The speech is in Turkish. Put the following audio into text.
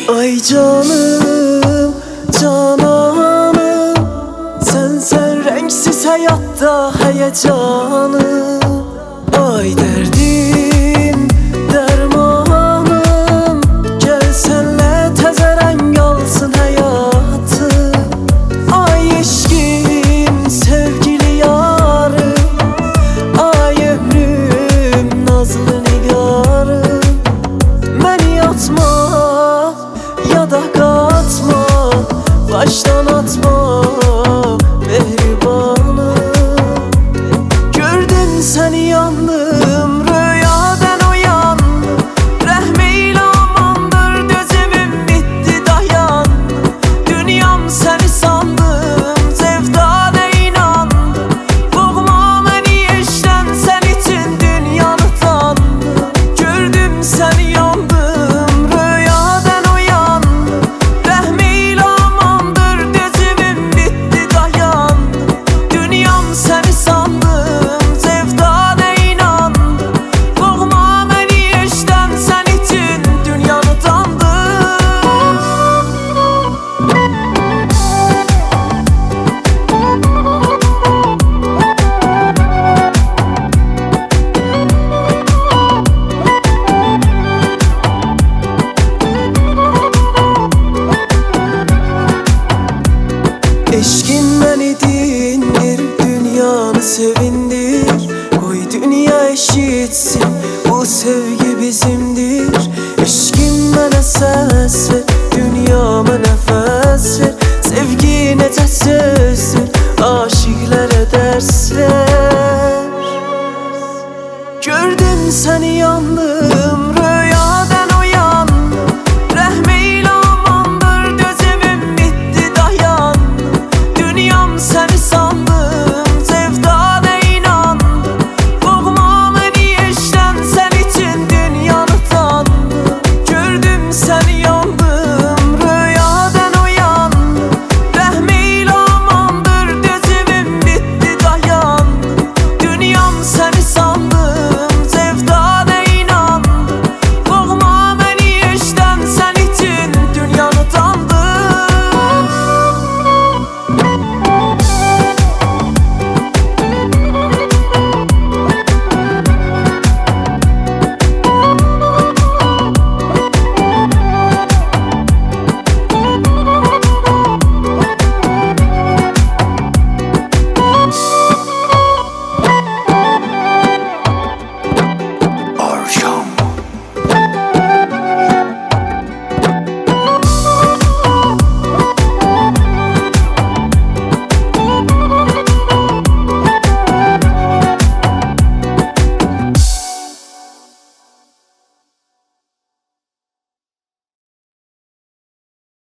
Ay canım, cananım, sen renksiz hayatta heyecanım. Ay derdim, dermanım, gel senle teze renk alsın hayatım. Ay eşkim, sevgili yarım, ay ömrüm, nazlı nigarım. Beni atma ya da katma, baştan atma mehribanım. Gördüm seni yandım, rüyadan uyandım. Rəhmeyle amandır, gözümün bitti dayandım. Dünyam seni sandım, sevdana inandım. Boğma beni eşten, sen için dünyanı tandım. Gördüm seni yandım, rüyadan uyandım. Rəhmeyle amandır, gözümün bitti dayandım. Dünyam seni sandım, sevdana inandım. Boğma beni eşten, sen için dünyanı tandım. Eşkin beni dindir, dünyanı sevindir. Koy dünya eşitsin, bu sevgi bizimdir. Eşkin bana ses ver, dünyama nefes ver. Sevgi necə sözdür, aşıklara ders ver. Gördüm seni yandım,